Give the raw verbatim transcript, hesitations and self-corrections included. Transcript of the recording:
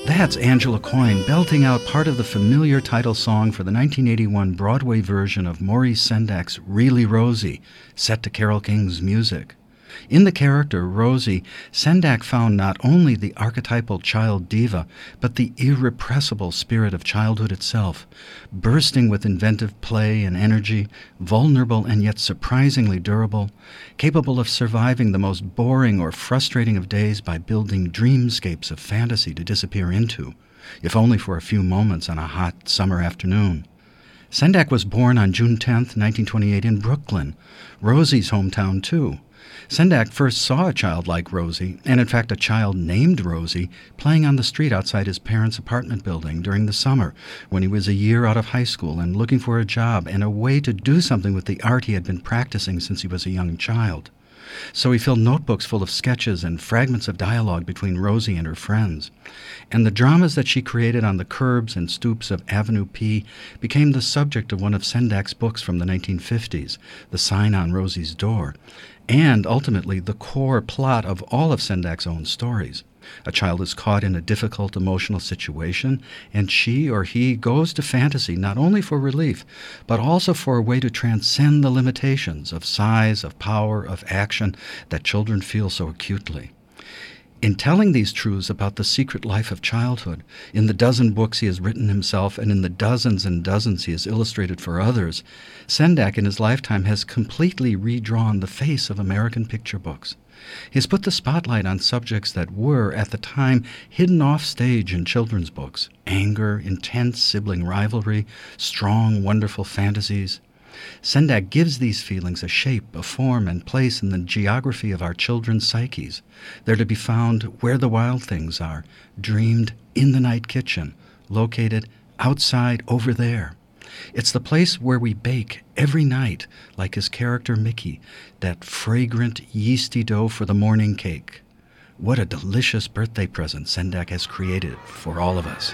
That's Angela Coyne belting out part of the familiar title song for the nineteen eighty-one Broadway version of Maurice Sendak's Really Rosie, set to Carole King's music. In the character, Rosie, Sendak found not only the archetypal child diva, but the irrepressible spirit of childhood itself, bursting with inventive play and energy, vulnerable and yet surprisingly durable, capable of surviving the most boring or frustrating of days by building dreamscapes of fantasy to disappear into, if only for a few moments on a hot summer afternoon. Sendak was born on June tenth, nineteen twenty-eight in Brooklyn, Rosie's hometown too. Sendak first saw a child like Rosie, and in fact a child named Rosie, playing on the street outside his parents' apartment building during the summer when he was a year out of high school and looking for a job and a way to do something with the art he had been practicing since he was a young child. So he filled notebooks full of sketches and fragments of dialogue between Rosie and her friends. And the dramas that she created on the curbs and stoops of Avenue P became the subject of one of Sendak's books from the nineteen fifties, The Sign on Rosie's Door, and ultimately the core plot of all of Sendak's own stories. A child is caught in a difficult emotional situation, and she or he goes to fantasy not only for relief, but also for a way to transcend the limitations of size, of power, of action that children feel so acutely. In telling these truths about the secret life of childhood, in the dozen books he has written himself and in the dozens and dozens he has illustrated for others, Sendak in his lifetime has completely redrawn the face of American picture books. He has put the spotlight on subjects that were, at the time, hidden off stage in children's books: anger, intense sibling rivalry, strong, wonderful fantasies. Sendak gives these feelings a shape, a form, and place in the geography of our children's psyches. They're to be found where the wild things are, dreamed in the night kitchen, located outside over there. It's the place where we bake every night, like his character Mickey, that fragrant, yeasty dough for the morning cake. What a delicious birthday present Sendak has created for all of us.